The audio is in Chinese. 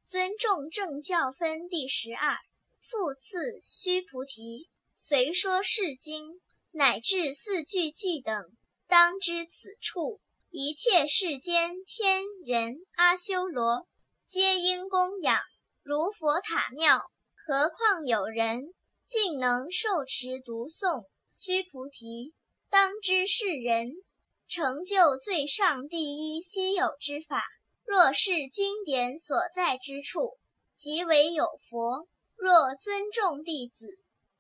尊重正教分第12。复次，须菩提，随说是经，乃至四句偈等，当知此处一切世间天人阿修罗，皆应供养，如佛塔庙，何况有人竟能受持读诵。须菩提，当知是人成就最上第一稀有之法，若是经典所在之处，即为有佛。若尊重弟子，